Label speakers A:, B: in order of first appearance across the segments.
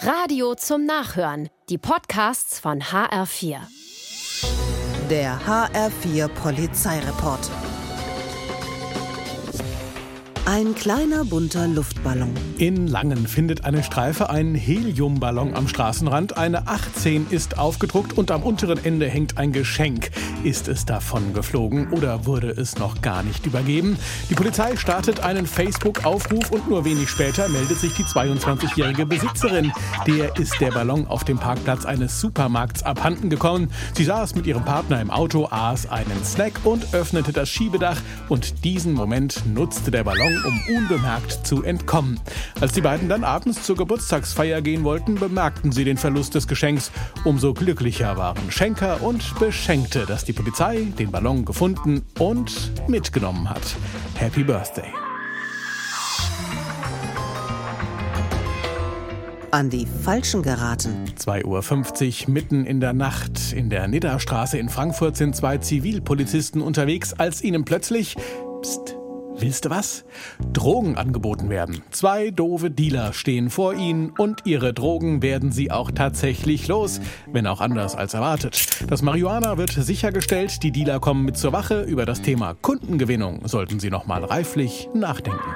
A: Radio zum Nachhören. Die Podcasts von HR4.
B: Der HR4 Polizeireport. Ein kleiner bunter Luftballon.
C: In Langen findet eine Streife einen Heliumballon am Straßenrand. Eine 18 ist aufgedruckt und am unteren Ende hängt ein Geschenk. Ist es davon geflogen oder wurde es noch gar nicht übergeben? Die Polizei startet einen Facebook-Aufruf und nur wenig später meldet sich die 22-jährige Besitzerin. Der ist der Ballon auf dem Parkplatz eines Supermarkts abhanden gekommen. Sie saß mit ihrem Partner im Auto, aß einen Snack und öffnete das Schiebedach. Und diesen Moment nutzte der Ballon, um unbemerkt zu entkommen. Als die beiden dann abends zur Geburtstagsfeier gehen wollten, bemerkten sie den Verlust des Geschenks. Umso glücklicher waren Schenker und Beschenkte, dass die Polizei den Ballon gefunden und mitgenommen hat. Happy Birthday!
B: An die Falschen geraten.
C: 2:50 Uhr mitten in der Nacht. In der Niddastraße in Frankfurt sind zwei Zivilpolizisten unterwegs, als ihnen plötzlich... Psst! Willst du was? Drogen angeboten werden. Zwei doofe Dealer stehen vor ihnen und ihre Drogen werden sie auch tatsächlich los, wenn auch anders als erwartet. Das Marihuana wird sichergestellt, die Dealer kommen mit zur Wache. Über das Thema Kundengewinnung sollten sie nochmal reiflich nachdenken.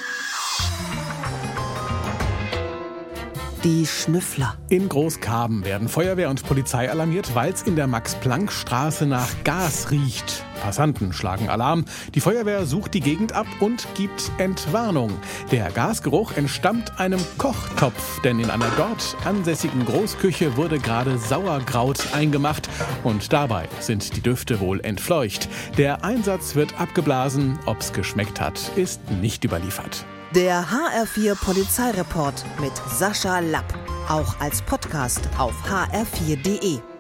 B: Die Schnüffler.
C: In Großkarben werden Feuerwehr und Polizei alarmiert, weil es in der Max-Planck-Straße nach Gas riecht. Passanten schlagen Alarm. Die Feuerwehr sucht die Gegend ab und gibt Entwarnung. Der Gasgeruch entstammt einem Kochtopf, denn in einer dort ansässigen Großküche wurde gerade Sauerkraut eingemacht und dabei sind die Düfte wohl entfleucht. Der Einsatz wird abgeblasen. Ob's geschmeckt hat, ist nicht überliefert.
B: Der HR4 Polizeireport mit Sascha Lapp. Auch als Podcast auf hr4.de.